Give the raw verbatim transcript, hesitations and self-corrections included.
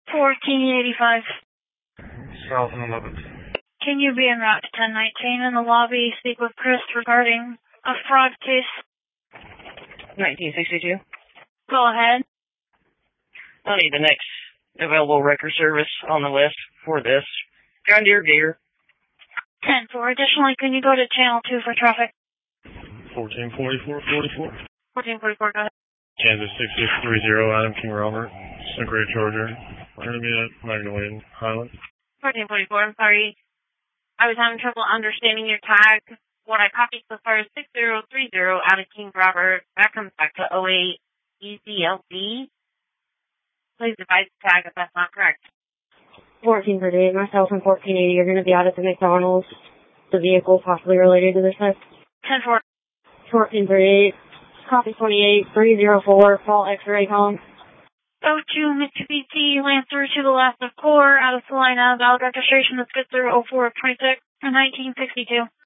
fourteen eighty-five. South and eleventh. Can you be en route to ten nineteen in the lobby, speak with Chris regarding a fraud case? nineteen sixty-two. Go ahead. I need the next available record service on the list for this. John Deere Gator. ten four. Additionally, can you go to channel two for traffic? fourteen forty-four forty-four. fourteen forty-four, go ahead. Kansas six six three zero, Adam King Robert. Synchrony Charger. Intermediate, Magnolia, Highland. fourteen forty-four, I'm sorry. I was having trouble understanding your tag. What I copied so far is six zero three zero out of King Robert. That comes back to oh eight E C L C. Please advise the tag if that's not correct. fourteen thirty-eight, myself and fourteen eighty are going to be out at the McDonald's. The vehicle possibly related to this theft. ten four. fourteen thirty-eight, copy twenty-eight, three zero four, fall X-ray column. oh two Mitsubishi Lancer to the left of core, out of Salina, valid registration is good through oh four twenty-six, nineteen sixty-two.